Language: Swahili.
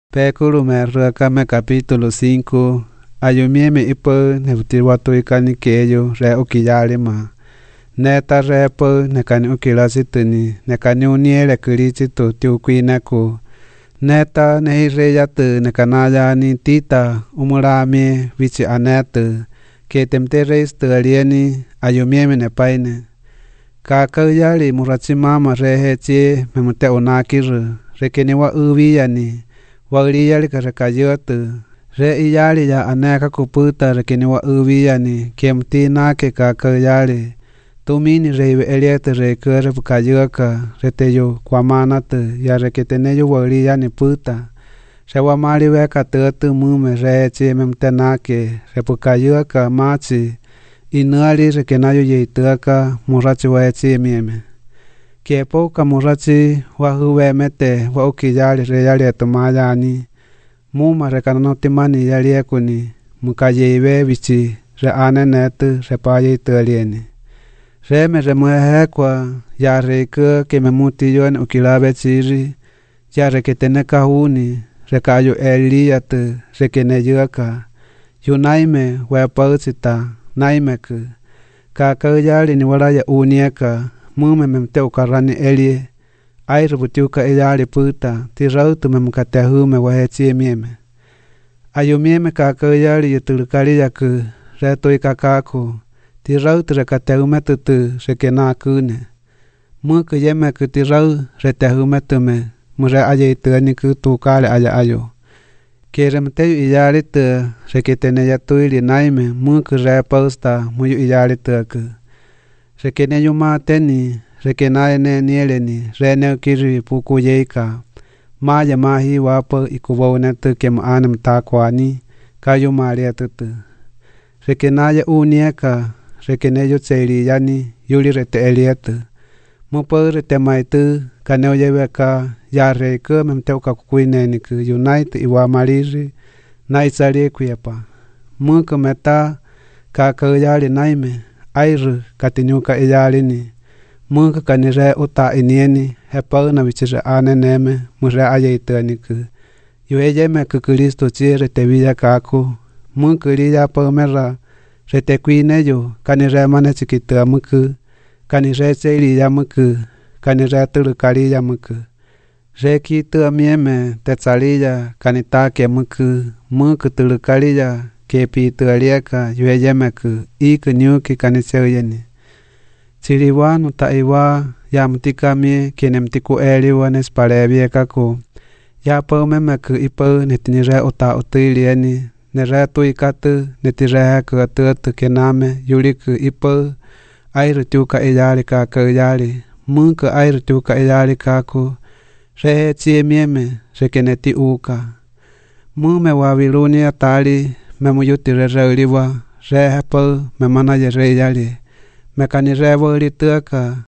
Péculo merracame capítulo 5. Ayumieme ipo nebutiwatu ikani keyo re ukiyalima. Neta repo nekani ukilasituni nekani uniele kirisitu tiukwinaku. Neta nehireyatu nekanayani tita umurami vichi anetu. Ketemtereistu alieni ayumieme nepaine. Kakayali murachimama rehechi memute unakiru. Rekeniwa uwiyani. Wagli karakayatu re iyali ya aneka kuputa rekini wa uwiyani kemtina ke kakayali tumini reiwe eliete rekere bukayaka reteyo kwamanatu ya reketeneyo wagli yani puta rewa mali weka tutu mume reche memtenake repukayaka machi inali rekenayo yeituaka murachi waechi mieme Kepoka murachi wahuwemete wa ukiyali reyali etumayani. Muma rekananotimani yali ekuni. Mukayeiwe vichi re anenetu repaye italieni. Reme remuehekwa ya reiku kememutiyon ukilabe chiri. Ya reketene kahuni rekayo eliyatu rekeneyuaka. Yunaime wepauchita naimeku. Kakayali ni walaya unieka. Mume memte ukarani elie. Airubutiuka iyali puta. Tirautu memkatehume wahechi mieme. Ayumieme kakayali yutulukali yaku. Reto ikakaku. Tirautu rekatehume tutu rekenakune. Muku yemeku tirau retehume tume. Mure ayeituaniku tukale aya ayo. Keremteyu iyali tu reketene yatuili naime. Muku repausta muyu iyali tuaku. Rekene yumateni, rekenaene nieleni, rene kiri puku yeika. Maya mahi wapo ikuwaunetu kem anem takwani, kayu maria tutu. Rekenaya unieka, rekene yu tseli yani, yuli rete elietu. Mupo rete maitu, kaneo yeweka, ya reiku memteuka kukuineniku, unite iwa maliri, na isali kuyepa. Muku meta, kakayali naime. Airu katinyuka iyalini. Muka kanire uta inieni. Hepau na vichire aneneme. Mure ayeituaniku. Yueyeme kukuristo chire teviya kaku. Muka liya pomera. Retequineyo. Kanire mane chikitua muku. Kanire cheliya muku. Kanire tulukaliya muku. Reki tuamieme tetzaliya. Kanitake muku. Muka tulukaliya. Kepi tualieka yueyemeku iku nyuki kaniseuyeni. Chiriwanu taiwa yamtikami kienemtiku eliwa nespaleviekaku. Yapaumemeku ipau netinire uta utilieni. Nere tuikatu netireheku atuatu kename yuliku ipau. Airu tiuka iyali kakayali. Muku airu tiuka iyali kaku. Rehe chiemieme rekeneti uka. Mume waviluni atali. Memuyuti rereuliwa, rehepau, memana yereyali. Mekani revo lituaka,